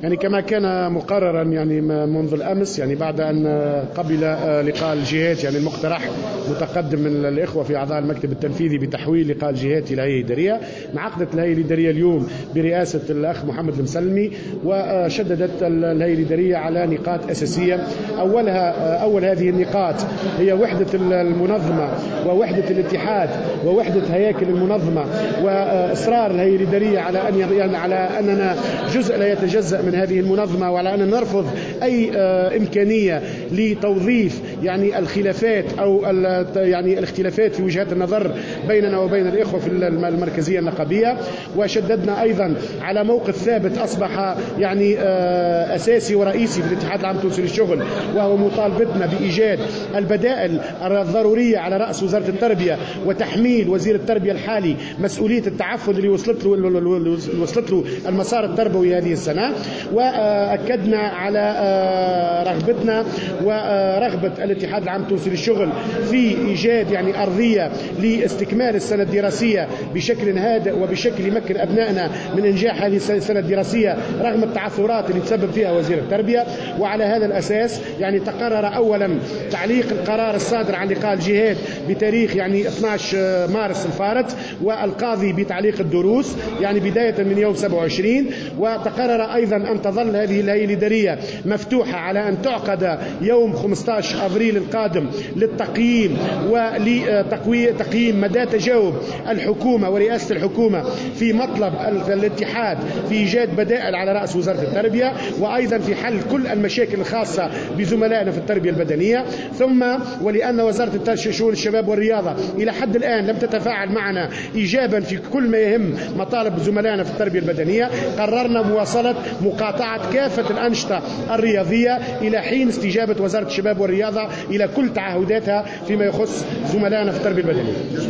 يعني كما كان مقررا يعني منذ الأمس، يعني بعد أن قبل لقاء الجهات يعني المقترح متقدم من الإخوة في أعضاء المكتب التنفيذي بتحويل لقاء الجهات إلى هيئة إدارية، انعقدت الهيئة الإدارية اليوم برئاسة الأخ محمد المسلمي، وشددت الهيئة الإدارية على نقاط أساسية. أول هذه النقاط هي وحدة المنظمة ووحدة الاتحاد ووحدة هياكل المنظمة، وإصرار الهيئة الإدارية على أننا جزء لا يتجزأ من هذه المنظمة، وعلى أن نرفض أي إمكانية لتوظيف يعني الخلافات أو يعني الاختلافات في وجهات النظر بيننا وبين الإخوة في المركزية النقابية. وشددنا أيضا على موقف ثابت أصبح يعني أساسي ورئيسي في الاتحاد العام التونسي للشغل، وهو مطالبتنا بإيجاد البدائل الضرورية على رأس وزارة التربية، وتحميل وزير التربية الحالي مسؤولية التعفن اللي وصلت له المسار التربوي هذه السنة. وأكدنا على رغبتنا ورغبة الاتحاد العام التونسي للشغل في إيجاد يعني أرضية لاستكمال السنة الدراسية بشكل هادئ وبشكل يمكن أبنائنا من إنجاح هذه السنة الدراسية رغم التعثرات اللي تسبب فيها وزير التربية. وعلى هذا الأساس يعني تقرر أولا تعليق القرار الصادر عن لقاء الجهات بتاريخ يعني 12 مارس الفارط، والقاضي بتعليق الدروس يعني بداية من يوم 27. وتقرر أيضا أن تظل هذه الهيئة الإدارية مفتوحة على أن تعقد يوم 15 أبريل القادم للتقييم ولتقييم مدى تجاوب الحكومة ورئاسة الحكومة في مطلب الاتحاد في إيجاد بدائل على رأس وزارة التربية، وأيضا في حل كل المشاكل الخاصة بزملائنا في التربية البدنية. ثم ولأن وزارة شؤون الشباب والرياضة إلى حد الآن لم تتفاعل معنا إيجابا في كل ما يهم مطالب زملائنا في التربية البدنية، قررنا مواصلة مقاطعة كافة الأنشطة الرياضية إلى حين استجابة وزارة الشباب والرياضة إلى كل تعهداتها فيما يخص زملائنا في التربية البدنية.